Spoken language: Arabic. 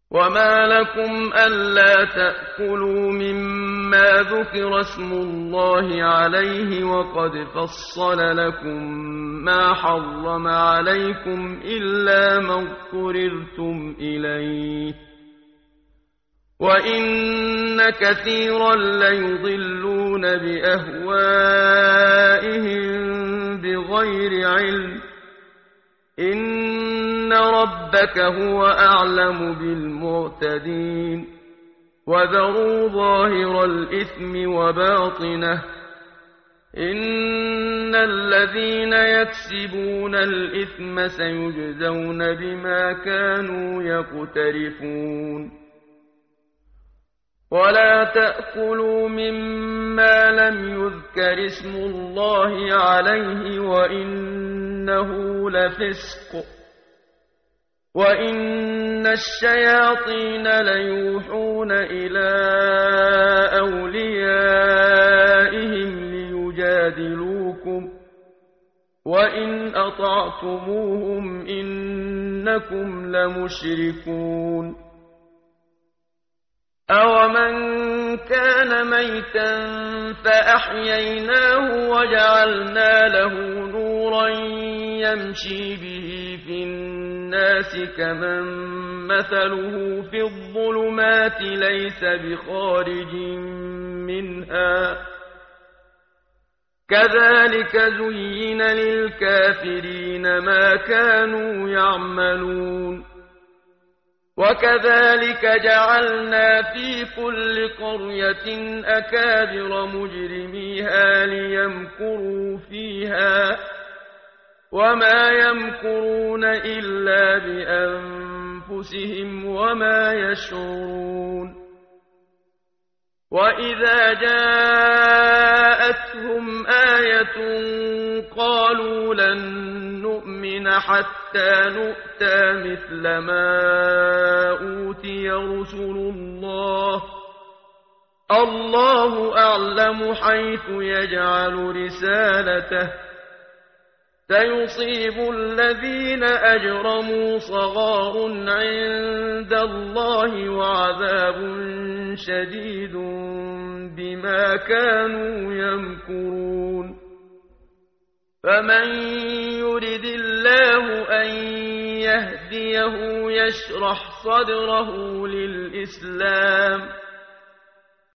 وما لكم ألا تأكلوا مما ذكر اسم الله عليه وقد فصل لكم ما حرم عليكم إلا ما اضطررتم إليه وإن كثيرا ليضلون بأهوائهم بغير علم إن ربك هو أعلم بالمعتدين وذروا ظاهر الإثم وباطنه إن الذين يكسبون الإثم سيجزون بما كانوا يقترفون ولا تأكلوا مما لم يذكر اسم الله عليه وإنه لفسق وإن الشياطين ليوحون إلى أوليائهم ليجادلوكم وإن أطعتموهم إنكم لمشركون أَوَمَنْ كَانَ مَيْتًا فَأَحْيَيْنَاهُ وَجَعَلْنَا لَهُ نُورًا يَمْشِي بِهِ فِي النَّاسِ كَمَنْ مَثَلُهُ فِي الظُّلُمَاتِ لَيْسَ بِخَارِجٍ مِنْهَا كَذَلِكَ زُيِّنَ لِلْكَافِرِينَ مَا كَانُوا يَعْمَلُونَ وكذلك جعلنا في كل قرية أكابر مجرميها ليمكروا فيها وما يمكرون إلا بأنفسهم وما يشعرون وإذا جاءتهم آية قالوا لن نؤمن حتى نؤتى مثل ما أوتي رسل الله الله أعلم حيث يجعل رسالته سيصيب الذين أجرموا صغار عند الله وعذاب شديد بما كانوا يمكرون فمن يرد الله أن يهديه يشرح صدره للإسلام